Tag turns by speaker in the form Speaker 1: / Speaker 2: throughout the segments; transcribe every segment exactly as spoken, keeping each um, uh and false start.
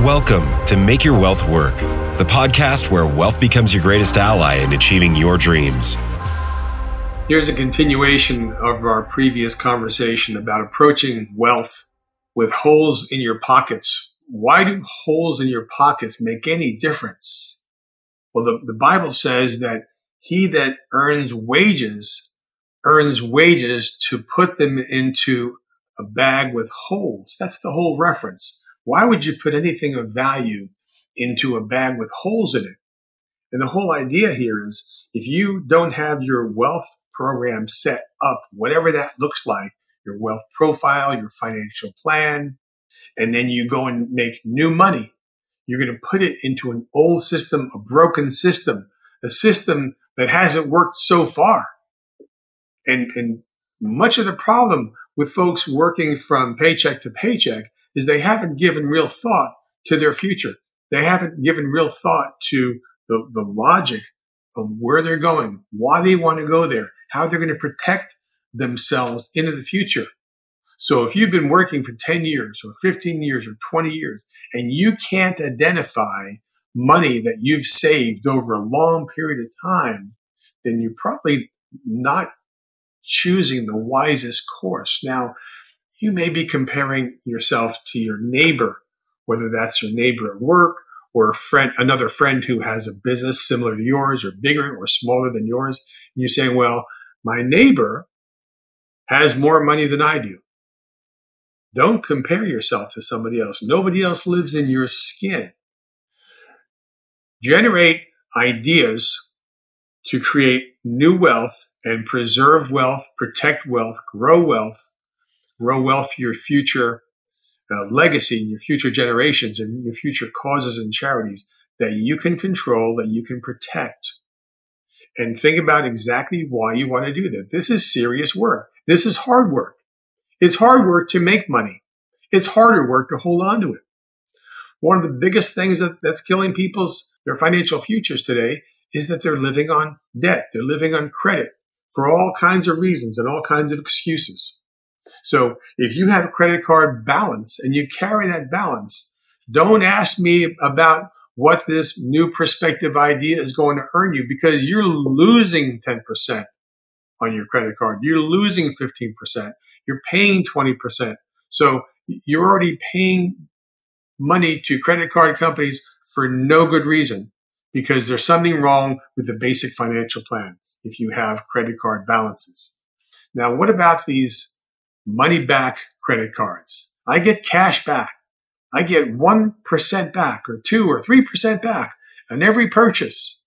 Speaker 1: Welcome to Make Your Wealth Work, the podcast where wealth becomes your greatest ally in achieving your dreams.
Speaker 2: Here's a continuation of our previous conversation about approaching wealth with holes in your pockets. Why do holes in your pockets make any difference? Well, the, the Bible says that he that earns wages earns wages to put them into a bag with holes. That's the whole reference. Why would you put anything of value into a bag with holes in it? And the whole idea here is if you don't have your wealth program set up, whatever that looks like, your wealth profile, your financial plan, and then you go and make new money, you're going to put it into an old system, a broken system, a system that hasn't worked so far. And, and much of the problem with folks working from paycheck to paycheck is they haven't given real thought to their future. They haven't given real thought to the, the logic of where they're going, why they want to go there, how they're going to protect themselves into the future. So if you've been working for ten years or fifteen years or twenty years and you can't identify money that you've saved over a long period of time, then you're probably not choosing the wisest course. Now, you may be comparing yourself to your neighbor, whether that's your neighbor at work or a friend, another friend who has a business similar to yours or bigger or smaller than yours. And you're saying, well, my neighbor has more money than I do. Don't compare yourself to somebody else. Nobody else lives in your skin. Generate ideas to create new wealth and preserve wealth, protect wealth, grow wealth, grow wealth for your future uh, legacy and your future generations and your future causes and charities that you can control, that you can protect. And think about exactly why you want to do that. This is serious work. This is hard work. It's hard work to make money. It's harder work to hold on to it. One of the biggest things that, that's killing people's their financial futures today is that they're living on debt. They're living on credit for all kinds of reasons and all kinds of excuses. So if you have a credit card balance and you carry that balance, don't ask me about what this new prospective idea is going to earn you, because you're losing ten percent on your credit card. You're losing fifteen percent. You're paying twenty percent. So you're already paying money to credit card companies for no good reason, because there's something wrong with the basic financial plan if you have credit card balances. Now, what about these money back credit cards? I get cash back. I get one percent back or two or three percent back on every purchase.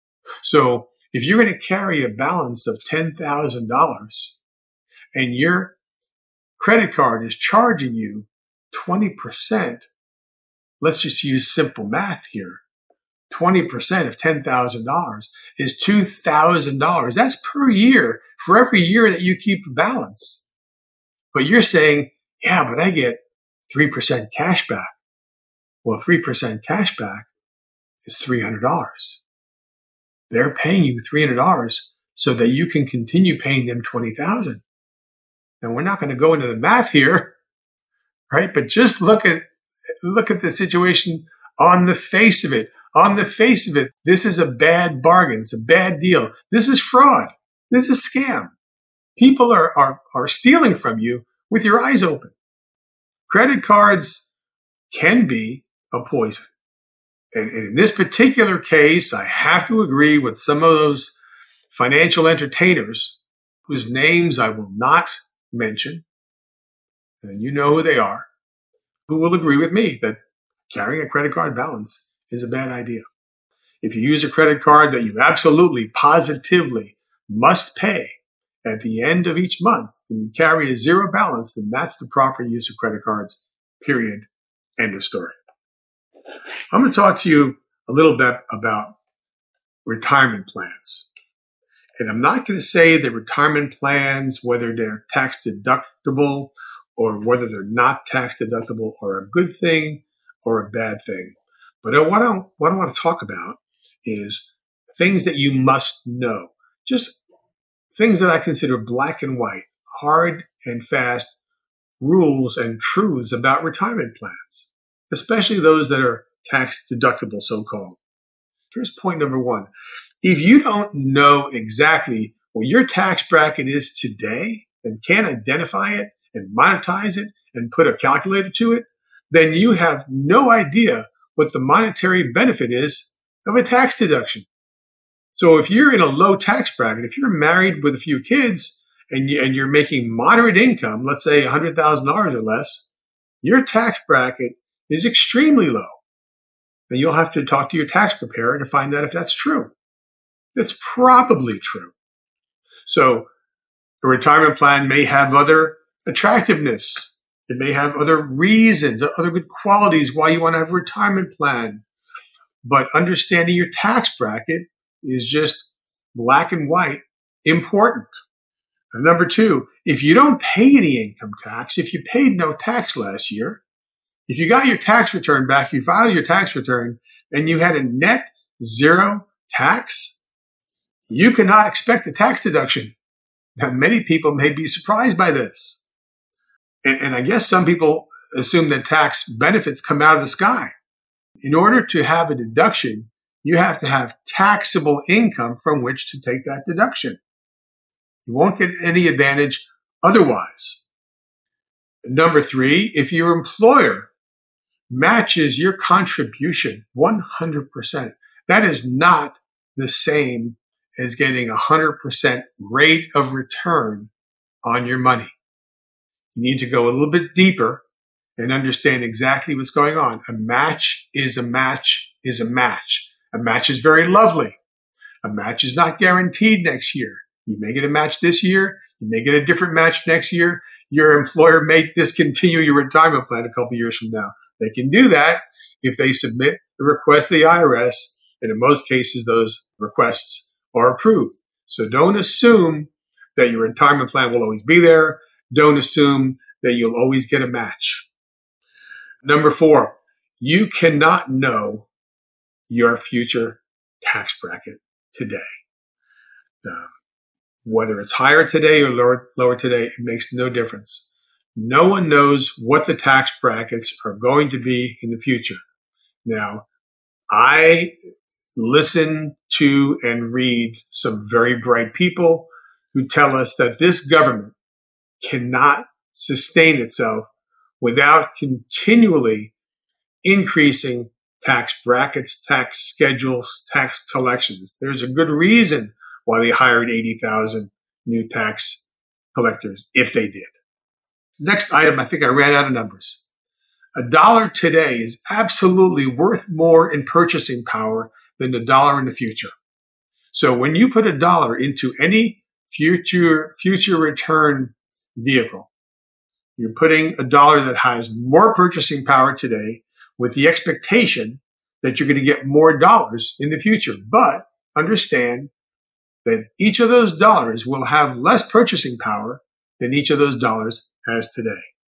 Speaker 2: So if you're going to carry a balance of ten thousand dollars and your credit card is charging you twenty percent, let's just use simple math here. twenty percent of ten thousand dollars is two thousand dollars. That's per year for every year that you keep a balance. But you're saying, yeah, but I get three percent cash back. Well, three percent cash back is three hundred dollars. They're paying you three hundred dollars so that you can continue paying them twenty thousand dollars. Now, we're not going to go into the math here, right? But just look at, look at the situation on the face of it. On the face of it, this is a bad bargain. It's a bad deal. This is fraud. This is a scam. People are, are, are stealing from you with your eyes open. Credit cards can be a poison. And, and in this particular case, I have to agree with some of those financial entertainers whose names I will not mention, and you know who they are, who will agree with me that carrying a credit card balance is a bad idea. If you use a credit card that you absolutely, positively must pay at the end of each month and you carry a zero balance, then that's the proper use of credit cards, period. End of story. I'm going to talk to you a little bit about retirement plans. And I'm not going to say that retirement plans, whether they're tax deductible or whether they're not tax deductible, are a good thing or a bad thing. But what I, what I want to talk about is things that you must know. Just things that I consider black and white, hard and fast rules and truths about retirement plans. especially those that are tax deductible, so-called. Here's point number one. If you don't know exactly what your tax bracket is today and can't identify it and monetize it and put a calculator to it, then you have no idea what the monetary benefit is of a tax deduction. So if you're in a low tax bracket, if you're married with a few kids and, you, and you're making moderate income, let's say one hundred thousand dollars or less, your tax bracket is extremely low. And you'll have to talk to your tax preparer to find out if that's true. It's probably true. So a retirement plan may have other attractiveness. It may have other reasons, other good qualities why you want to have a retirement plan. But understanding your tax bracket is just black and white important. And number two, if you don't pay any income tax, if you paid no tax last year, if you got your tax return back, you filed your tax return, and you had a net zero tax, you cannot expect a tax deduction. Now, many people may be surprised by this. And, and I guess some people assume that tax benefits come out of the sky. In order to have a deduction, you have to have taxable income from which to take that deduction. You won't get any advantage otherwise. Number three, if your employer matches your contribution one hundred percent, that is not the same as getting a one hundred percent rate of return on your money. You need to go a little bit deeper and understand exactly what's going on. A match is a match is a match. A match is very lovely. A match is not guaranteed next year. You may get a match this year. You may get a different match next year. Your employer may discontinue your retirement plan a couple years from now. They can do that if they submit the request to the I R S, and in most cases, those requests are approved. So don't assume that your retirement plan will always be there. Don't assume that you'll always get a match. Number four, you cannot know your future tax bracket today. Um, whether it's higher today or lower, lower today, it makes no difference. No one knows what the tax brackets are going to be in the future. Now, I listen to and read some very bright people who tell us that this government cannot sustain itself without continually increasing tax brackets, tax schedules, tax collections. There's a good reason why they hired eighty thousand new tax collectors, if they did. Next item, I think I ran out of numbers. A dollar today is absolutely worth more in purchasing power than a dollar in the future. So when you put a dollar into any future, future return vehicle, you're putting a dollar that has more purchasing power today with the expectation that you're going to get more dollars in the future. But understand that each of those dollars will have less purchasing power than each of those dollars has today.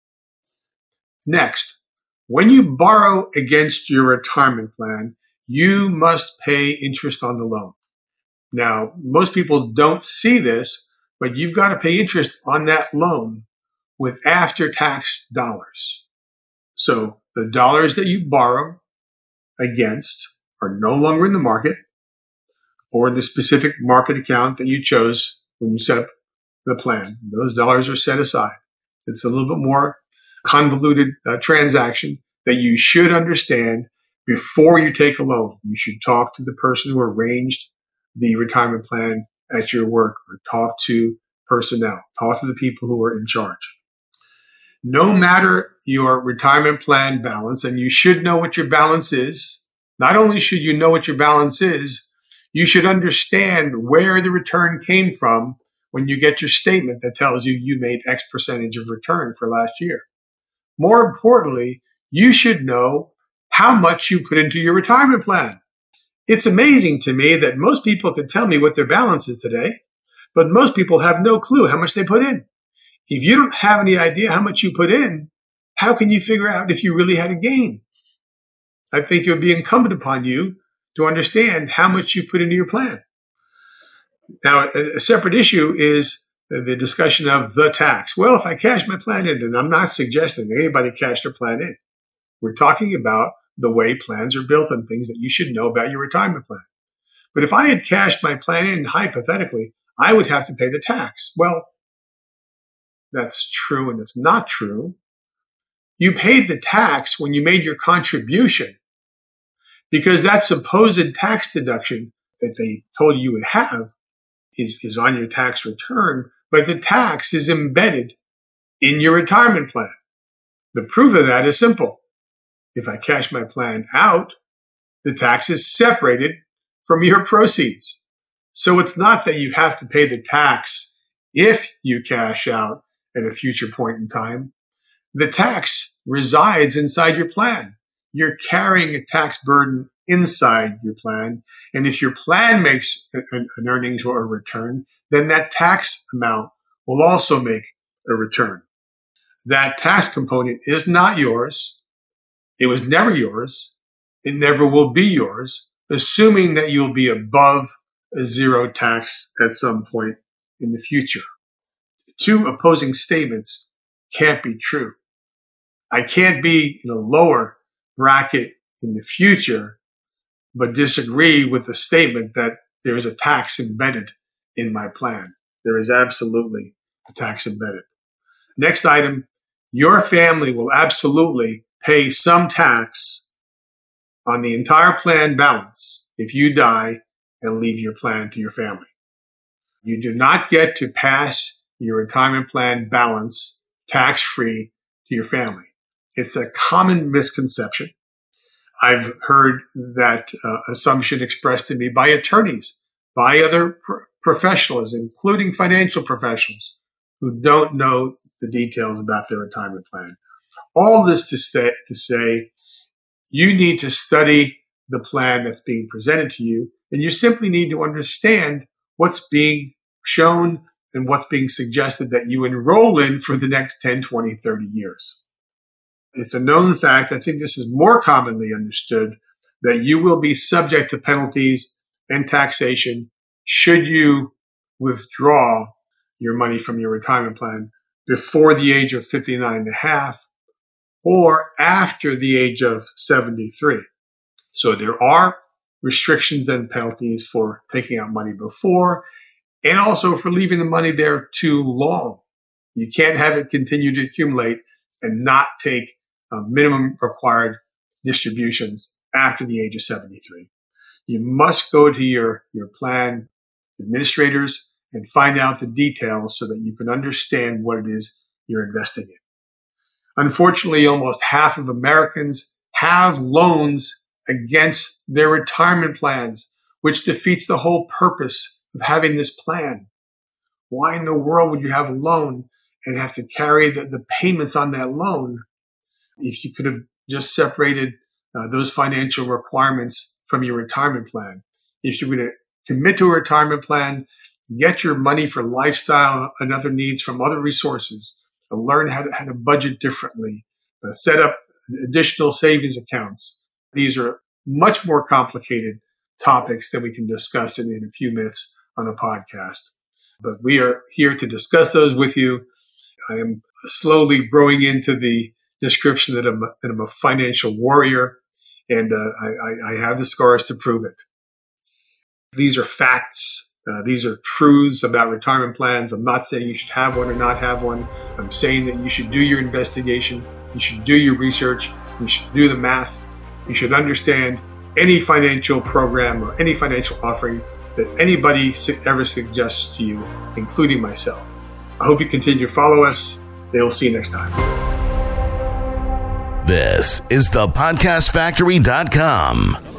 Speaker 2: Next, when you borrow against your retirement plan, you must pay interest on the loan. Now, most people don't see this, but you've got to pay interest on that loan with after-tax dollars. So the dollars that you borrow against are no longer in the market or the specific market account that you chose when you set up the plan. Those dollars are set aside. It's a little bit more convoluted uh, transaction that you should understand before you take a loan. You should talk to the person who arranged the retirement plan at your work, or talk to personnel, talk to the people who are in charge. No matter your retirement plan balance, and you should know what your balance is, not only should you know what your balance is, you should understand where the return came from when you get your statement that tells you you made X percentage of return for last year. More importantly, you should know how much you put into your retirement plan. It's amazing to me that most people can tell me what their balance is today, but most people have no clue how much they put in. If you don't have any idea how much you put in, how can you figure out if you really had a gain? I think it would be incumbent upon you to understand how much you put into your plan. Now, a separate issue is the discussion of the tax. Well, if I cash my plan in, and I'm not suggesting anybody cash their plan in, We're talking about the way plans are built and things that you should know about your retirement plan. But if I had cashed my plan in, hypothetically, I would have to pay the tax. Well, that's true and it's not true. You paid the tax when you made your contribution because that supposed tax deduction that they told you you would have is, is on your tax return, but the tax is embedded in your retirement plan. The proof of that is simple. If I cash my plan out, the tax is separated from your proceeds. So it's not that you have to pay the tax if you cash out at a future point in time. The tax resides inside your plan. You're carrying a tax burden inside your plan. And if your plan makes an earnings or a return, then that tax amount will also make a return. That tax component is not yours. It was never yours. It never will be yours, assuming that you'll be above a zero tax at some point in the future. Two opposing statements can't be true. I can't be in a lower bracket in the future, but disagree with the statement that there is a tax embedded in my plan. There is absolutely a tax embedded. Next item, your family will absolutely pay some tax on the entire plan balance if you die and leave your plan to your family. You do not get to pass your retirement plan balance tax-free to your family. It's a common misconception. I've heard that uh, assumption expressed to me by attorneys, by other pro- professionals, including financial professionals who don't know the details about their retirement plan. All this to, stay, to say, you need to study the plan that's being presented to you, and you simply need to understand what's being shown and what's being suggested that you enroll in for the next ten, twenty, thirty years. It's a known fact, I think this is more commonly understood, that you will be subject to penalties and taxation should you withdraw your money from your retirement plan before the age of fifty-nine and a half or after the age of seventy-three. So there are restrictions and penalties for taking out money before and also for leaving the money there too long. You can't have it continue to accumulate and not take uh, minimum required distributions after the age of seventy-three. You must go to your, your plan administrators and find out the details so that you can understand what it is you're investing in. Unfortunately, almost half of Americans have loans against their retirement plans, which defeats the whole purpose of having this plan. Why in the world would you have a loan and have to carry the, the payments on that loan if you could have just separated uh, those financial requirements from your retirement plan? If you're going to commit to a retirement plan, get your money for lifestyle and other needs from other resources, and learn how to, how to budget differently, uh, set up additional savings accounts. These are much more complicated topics that we can discuss in, in a few minutes on a podcast. But we are here to discuss those with you. I am slowly growing into the description that I'm, that I'm a financial warrior, and uh, I, I have the scars to prove it. These are facts. Uh, these are truths about retirement plans. I'm not saying you should have one or not have one. I'm saying that you should do your investigation. You should do your research. You should do the math. You should understand any financial program or any financial offering that anybody ever suggests to you, including myself. I hope you continue to follow us. And we'll see you next time.
Speaker 3: This is the podcast factory dot com.